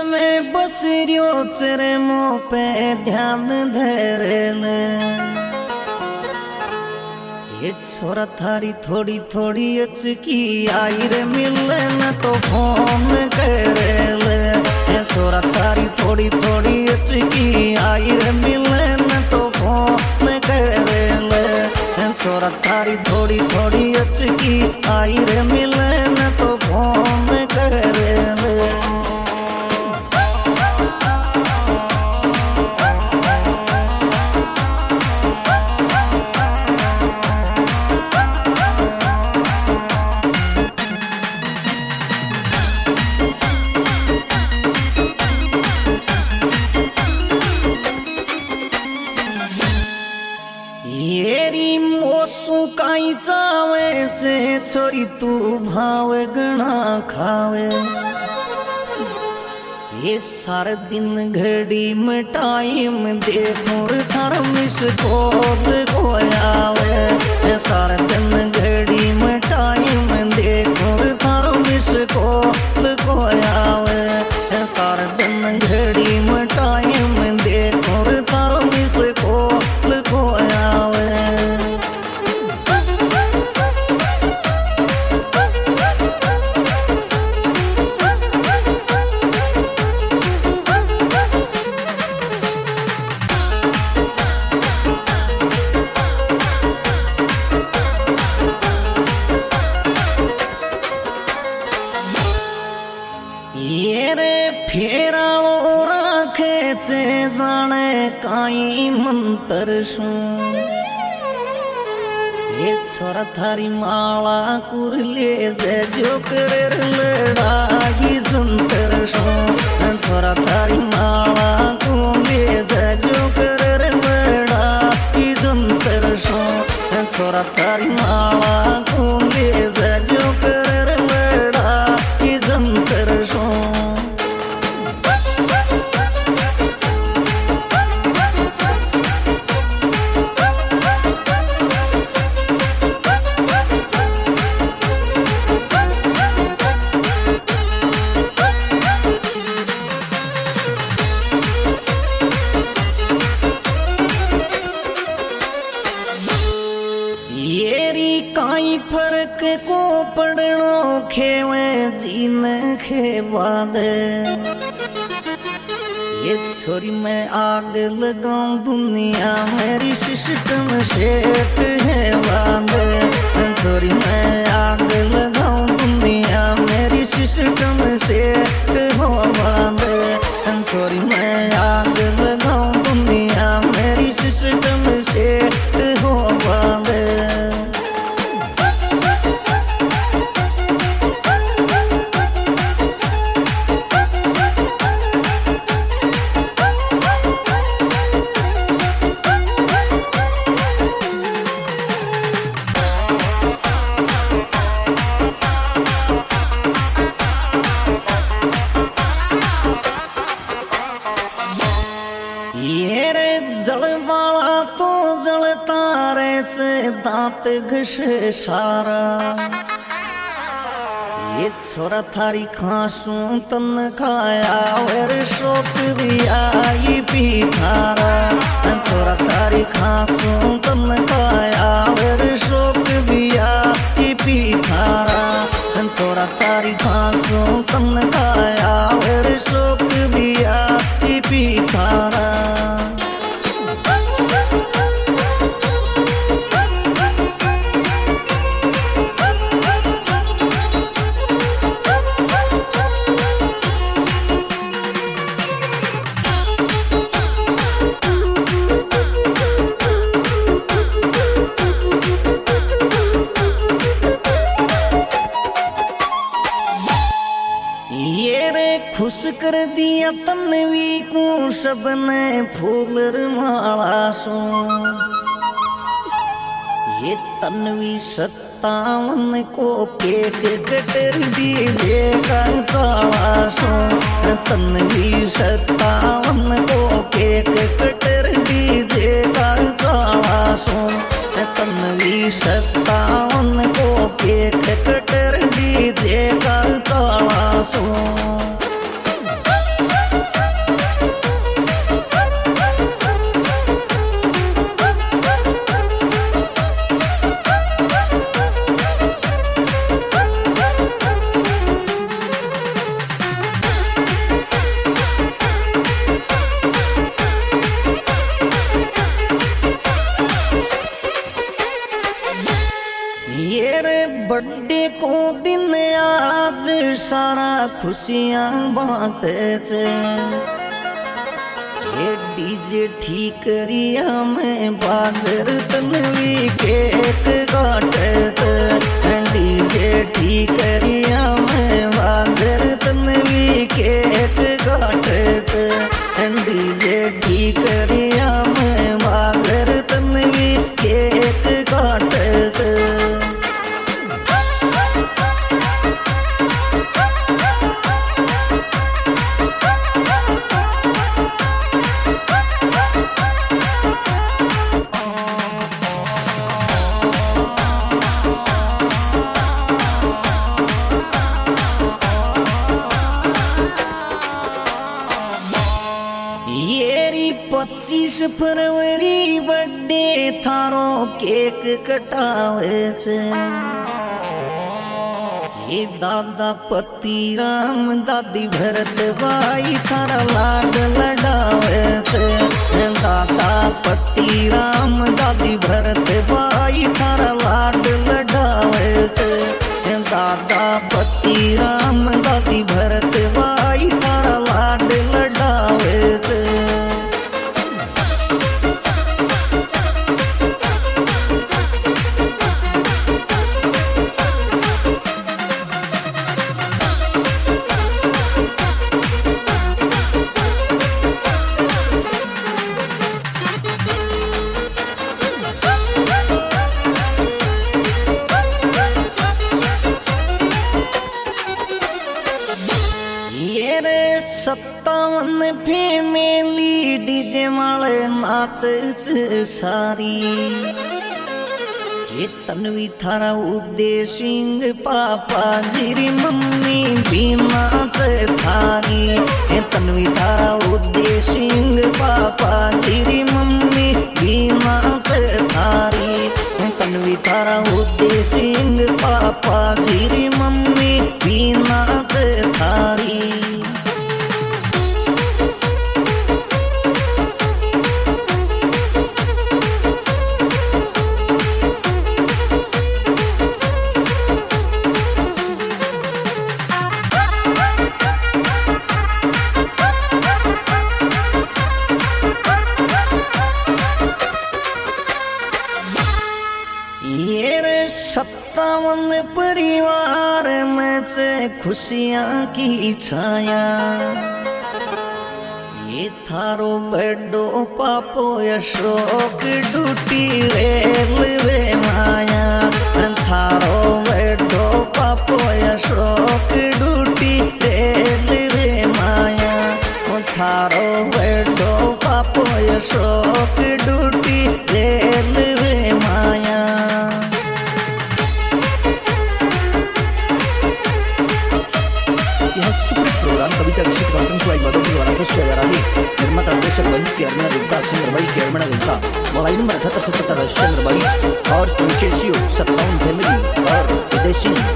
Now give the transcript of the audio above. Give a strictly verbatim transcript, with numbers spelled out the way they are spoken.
में बस रियो तेरे मुँह पे ध्यान धरेल। ये छोरा थारी थोड़ी थोड़ी अचकी आई रे मिले न तो फोन करेल। ये छोरा थारी थोड़ी थोड़ी अचकी आई रे मिले न तो फोन करेल। ये छोरा थारी थोड़ी थोड़ी अचकी आई रे मिले न तो फोन करेल। काई चावे चे छोरी तू भावे गणा खावे। ये सारे दिन घड़ी में टाइम देखो थार मिस कोल को आवे। ये सारे दिन घड़ी में टाइम देखो थार मिस कोल को आवे। ये सारे दिन घड़ी में टाइम देखो थार मिस कोल को आवे। फेरालो राखे से जाने काई मंत्र शू। ये छोरा थारी माला कुरले जे जो करे लड़ाई जंतर शू। छोरा थारी माला कुरले जे जो करे लड़ाई जंतर शू। छोरा थारी माला कुरले जे जो करे लड़ाई जंतर शू। काई फर्क को पड़नो खेवे जीन खेवाद। ये छोरी मैं आग लगाऊं दुनिया मेरी सिस्टम सेट है वाद। छोरी मैं आग लगाऊं दुनिया मेरी सिस्टम सेट हो वाद। छोरी मैं आग लगाऊं दुनिया मेरी सिस्टम सेट हो वाद। जलवाला तो जलता रे से दांत घसे सारा। ये छोरा थारी खासू तन खाया वर शोक भी आई पी थारा। छोरा थारी खासू तन खाया वर शोक भी आई पी थारा। छोरा थारी खासू तन खाया वर शोक भी आई पी थारा। खुश कर दिया तन्वी को सबने फूलर माला सो। ये तन्वी सत्तावन को केक कटर दीजे का काला सो। तन्वी सत्तावन को केक कटर दीजे का काला सो। तन्वी सत्तावन को केक कटर दीजे का काला सो। सारा खुशियां बांटे छे। ये डीजे ठीक रिया में बाजर तनवी केक काटे छे। डीजे ठीक रिया में बाजर तनवी केक काटे छे। डीजे ठीक रिया में बाजर तनवी केक काटे छे। पच्चीस फरवरी बर्थडे थारो केक कटावे छे। ये दादा पति राम दादी भरत भाई थारा लाड लडावे छे। दादा पति राम दादी भरत भाई थारा लाड लडावे छे। दादा पति राम दादी भरत भाई थारा लाड लडावे छे। सत्तावन फैमिली डीजे माले नाच सारी। ये तन्वी थारा उदय सिंह पापा जीरी मम्मी भी नाच थारी। ये तन्वी थारा उदय सिंह पापा जीरी मम्मी भी नाच थारी। ये तन्वी थारा उदय सिंह पापा जीरी मम्मी भी नाच थारी। सत्तावन परिवार में से खुशियां की छाया। ये थारो बड़ो पापो अशोक डूटी रेलवे माया। थारो बड़ो पापो अशोक डूटी रेलवे माया। थारो बड़ो पापो अशोक डूटी रेलवे माया। कविता विषय कार्यक्रम इबादत द्वारा प्रस्तुत निर्माता निर्देशक वही के अर्मना देवता चंद्र भाई के अर्मना देवता मोबाइल नंबर अठहत्तर सतहत्तर चंद्र भाई और सत्तावन फैमिली और विदेशी